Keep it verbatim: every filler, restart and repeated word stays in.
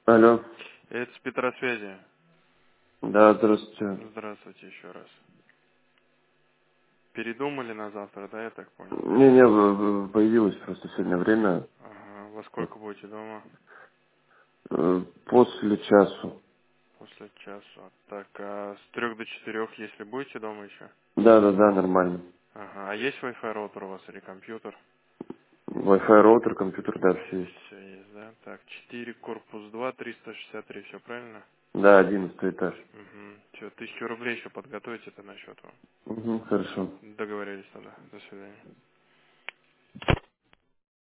Алло. Это с Петросвязи. Да, здравствуйте. Здравствуйте еще раз. Передумали на завтра, да, я так понял? Не-не, в- в- появилось просто сегодня время. Ага. Во сколько будете дома? Э, После часу. После часа. Так, а с трех до четырех, если будете дома еще? Да, да, да, нормально. Ага. А есть Wi-Fi роутер у вас или компьютер? Wi-Fi роутер, компьютер, да, все есть. Все есть, да? Так, четыре, корпус два, триста шестьдесят три, все правильно? Да, одиннадцатый этаж. Угу. Все, тысячу рублей еще подготовить это на счет вам. Угу, хорошо. Договорились тогда. До свидания.